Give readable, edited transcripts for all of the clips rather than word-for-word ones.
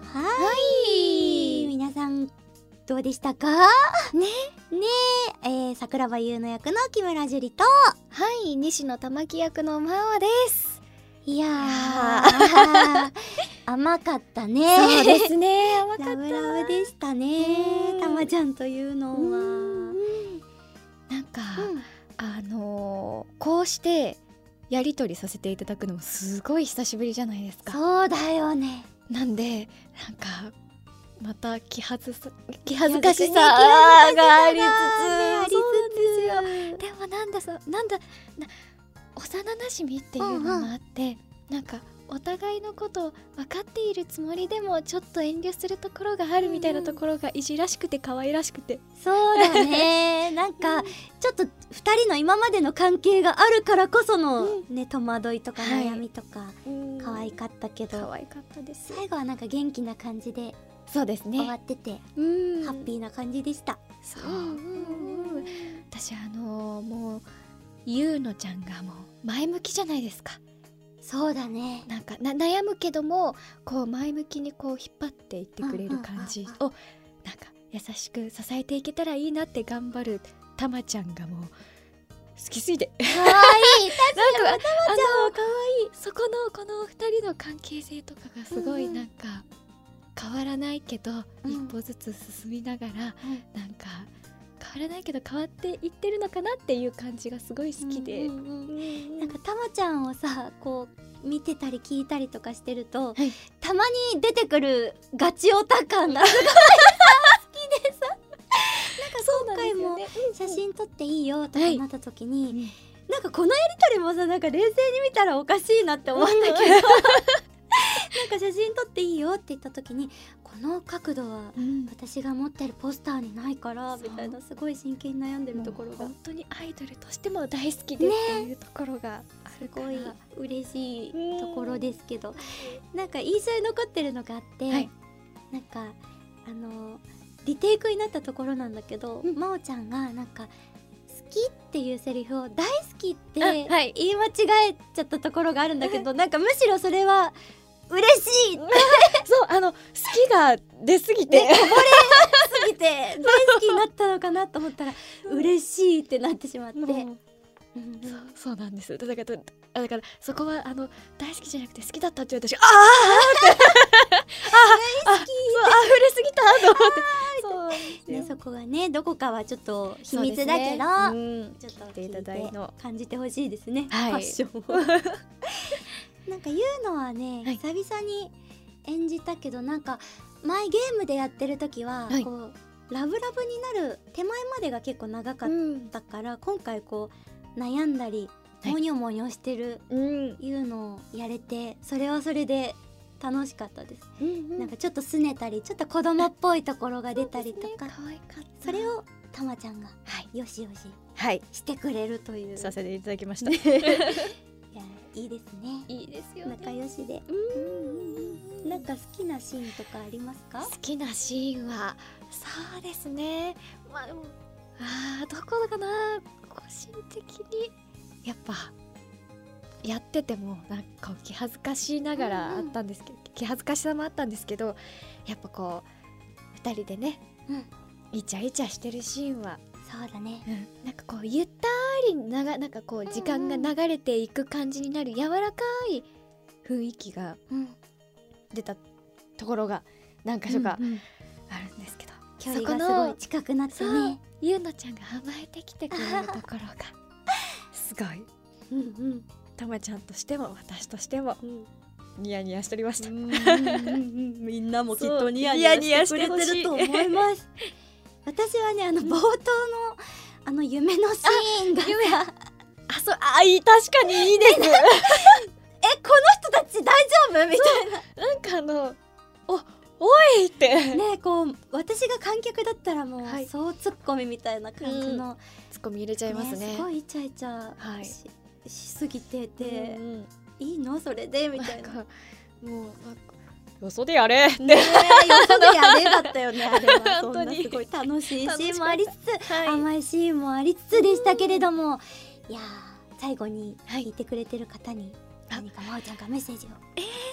はい、皆さんどうでしたかね。桜庭優の役の木村樹里と、 はい、西野玉木役の真央です。 いやー甘かったね。 そうですね、甘かった。 ラブラブでしたね、たまちゃんというのは。 なんか、こうしてやり取りさせていただくのもすごい久しぶりじゃないですか。 そうだよね。 なんでなんかまた気恥ずかしさがありつつ、でも幼なじみっていうのもあって、なんかお互いのこと分かっているつもりでもちょっと遠慮するところがあるみたいなところがいじらしくて可愛らしくて、 そうだねなんかちょっと2人の今までの関係があるからこその、ね、戸惑いとか悩みとか、可愛かったけど、 可愛かったです。 最後はなんか元気な感じでそうですね、 終わってて、ハッピーな感じでした。 そう、私もうゆうのちゃんがもう前向きじゃないですか。 そうだね。 なんか悩むけどもこう前向きにこう引っ張っていってくれる感じをなんか優しく支えていけたらいいなって頑張るたまちゃんがもう好きすぎて可愛い確かにたまちゃんは可愛い。 そこのこの2人の関係性とかがすごいなんか変わらないけど一歩ずつ進みながらなんか変わらないけど変わっていってるのかなっていう感じがすごい好きで、 なんかたまちゃんをさこう見てたり聞いたりとかしてると、 はい、 たまに出てくるガチオタ感がすごい好きでさなんか今回も写真撮っていいよとかなった時に、なんかこのやりとりもさなんか冷静に見たらおかしいなって思うんだけど、なんか写真撮っていいよって言った時にこの角度は私が持ってるポスターにないからみたいな、すごい真剣に悩んでるところが本当にアイドルとしても大好きでっていうところがあるから、 すごい嬉しいところですけど、なんか印象に残ってるのがあって、なんかリテイクになったところなんだけど、真央ちゃんがなんか好きっていうセリフを大好きって言い間違えちゃったところがあるんだけど、なんかむしろそれは嬉しいそう好きが出すぎて、 こぼれすぎて大好きになったのかなと思ったら嬉しいってなってしまって、 そうなんです。だからそこは大好きじゃなくて好きだったって言うと私大好きそう溢れすぎたと思って、 そうね、そこがねどこかはちょっと秘密だけど、ちょっと聞いて感じてほしいですね、パッションをなんか言うのはね、久々に演じたけど、なんか前ゲームでやってる時は、こうラブラブになる手前までが結構長かったから、今回こう悩んだりモニョモニョしてる、いうのをやれて、それはそれで楽しかったです、なんかちょっと拗ねたりちょっと子供っぽいところが出たりとか、それをたまちゃんがよしよししてくれるというさせていただきましたいいですね。 いいですよね。 仲良しで。なんか好きなシーンとかありますか？ 好きなシーンはそうですね。まあでもどこだかな。個人的にやっぱやっててもなんか気恥ずかしながらあったんですけど、気恥ずかしさもあったんですけど、やっぱこう2人でね、イチャイチャしてるシーンは。 そうだね、 なんかこうゆったりなんかこう時間が流れていく感じになる柔らかい雰囲気が出たところが何か所かあるんですけど、 距離がすごい近くなってね、 ゆうのちゃんが甘えてきてくれるところがすごいたまちゃんとしても私としてもニヤニヤしておりました。 みんなもきっとニヤニヤしてくれてると思います私はね冒頭の夢のシーンがさ確かにいいですこの人たち大丈夫みたいな、 なんかおいってね、こう私が観客だったらもう、そうツッコミみたいな感じの、 ツッコミ入れちゃいますね。 すごいイチャイチャ しすぎてて、いいのそれでみたいな、もうなんかよそでやれってよそでやれだったよねあれはそんなすごい楽しいシーンもありつつ、甘いシーンもありつつでしたけれども、いや最後に聞いてくれてる方に何かまおちゃんがメッセージを、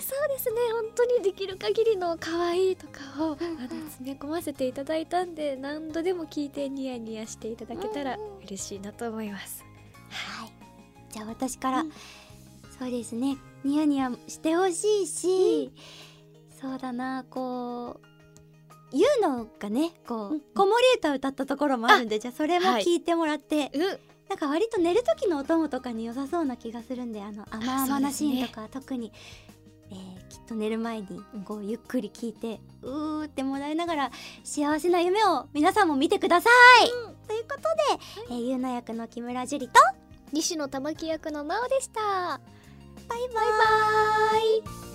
そうですね、本当にできる限りの可愛いとかを詰め込ませていただいたんで、何度でも聞いてニヤニヤしていただけたら嬉しいなと思います。 はい、じゃあ私から、そうですね、ニヤニヤしてほしいし、そうだな、こうゆうのがね、こう子守歌歌ったところもあるんで、じゃあそれも聞いてもらって、なんか割と寝る時のお供とかに良さそうな気がするんで、甘々なシーンとか特に、きっと寝る前にこうゆっくり聞いてってもらいながら幸せな夢を皆さんも見てください、ということで、ゆうな役の木村樹里と西野玉木役のなおでした。 バイバイ。